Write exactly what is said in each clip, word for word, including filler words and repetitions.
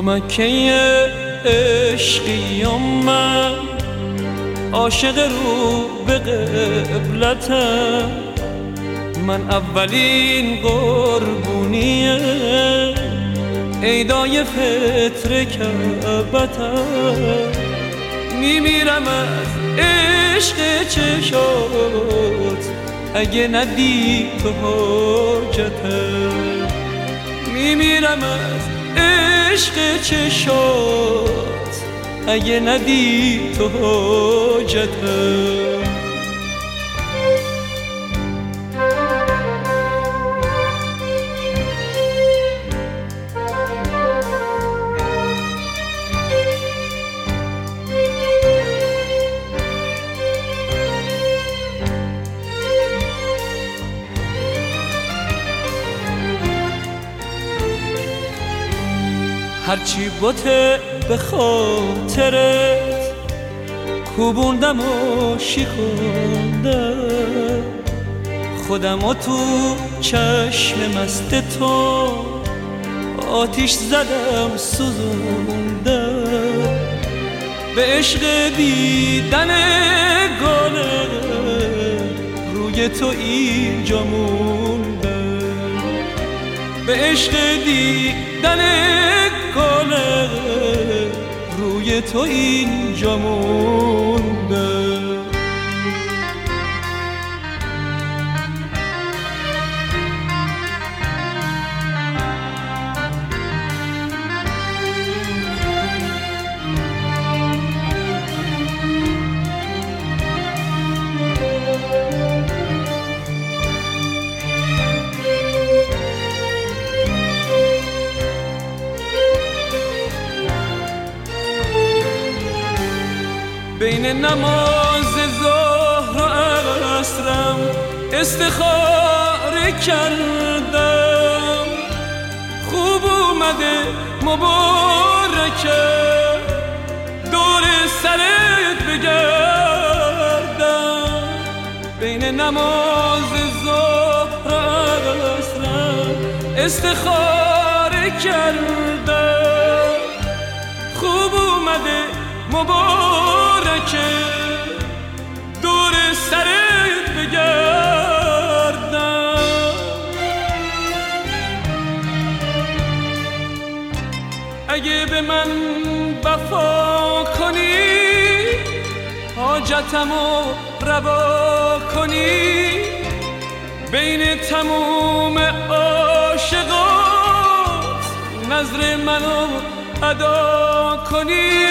مکه عشقیم من، عاشق رو به قبلتم. من اولین قربونی عیدای فطر کعبتم. میمیرم از عشق چشات اگه ندی تو حاجتم. میمیرم از عشق چشات اگه ندی تو حاجتم. هرچی بوته به خاطرت کوبوندم و شکوندم، خودم و تو چشم مست تو آتیش زدم سوزوندم. به عشق دیدن گله روی تو اینجا موندم. به عشق دیدن گله روی تو اینجا موندم. بین نماز ظهر و عصرم استخاره کردم. خوب اومده مبارکه دور سرت بگردم. بین نماز ظهر و عصرم استخاره کردم. خوب اومده مبارکه دور سرت بگردم. اگه به من وفا کنی حاجتمو روا کنی، بین تموم عاشقات نظر منو ادا کنی.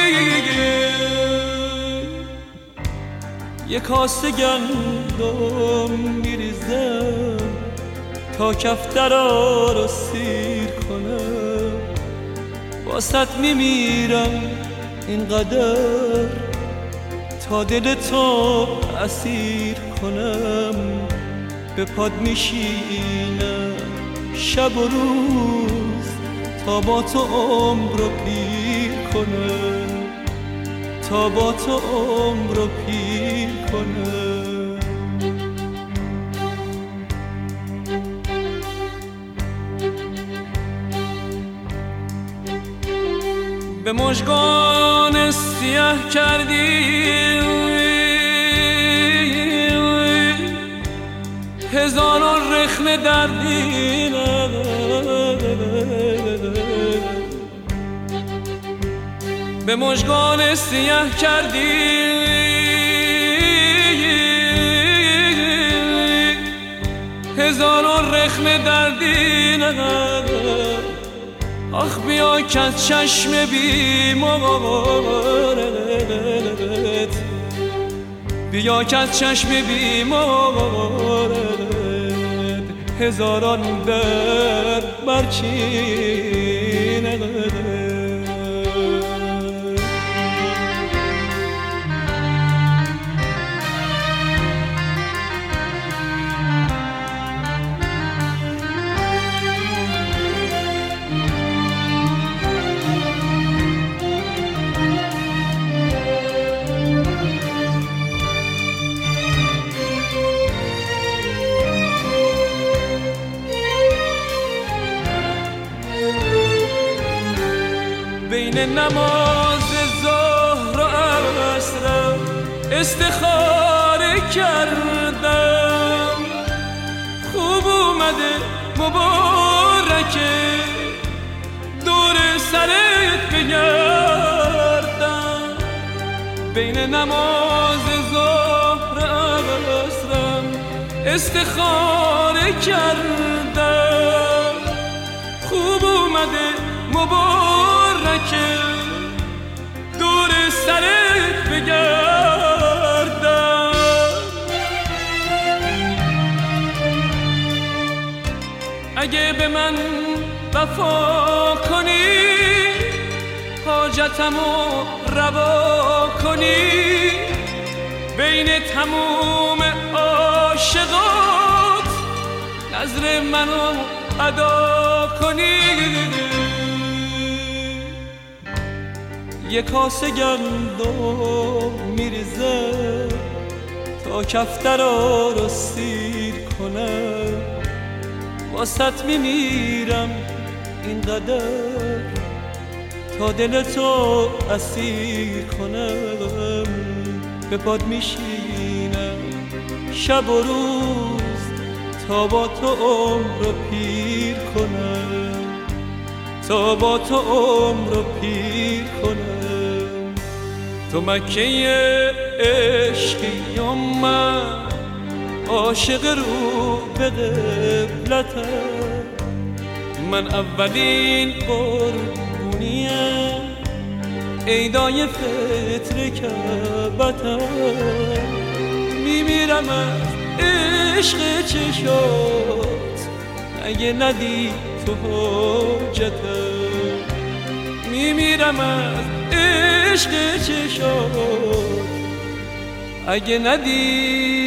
یک کاسه گندم میریزم تا کفترا رو سیر کنم. واسط میمیرم اینقدر تا دل تو اسیر کنم. به پاد میشینم شب و روز تا با تو عمر رو پیر کنم، تا با تو عمر رو پیر کنم. به مژگان سیاه کردی هزاران رخم دردی، به مژگان سیاه کردی هزاران رخم دردی. آخ بیا که از چشم بیمارت، بیا که از چشم بیمارت هزاران درد برچینه. نماز ظهر و عصرم استخاره کردم. خوب اومده مبارکه دور سرت بگردم. بین نماز ظهر و عصرم استخاره کردم. خوب اومده مبارکه دور سرت بگردم. اگه به من وفا کنی حاجتمو روا کنی بین تموم عاشقات نظر منو ادا کنی. یه کاسه گندم میریزه تا کفترا رو سیر کنم. واسط میمیرم اینقدر تا دلتو اسیر کنم. به پاد میشینم شب و روز تا با تو عمر رو پیر کنم. تا با تو عمر رو پیر کنم. تو مکه عشقی و من عاشق رو به قبلتم. من اولین قربونیم عیدای فطر کعبتم. میمیرم از عشق چشات اگه ندی تو حاجتم. میمیرم از عشق چشات اگه ندی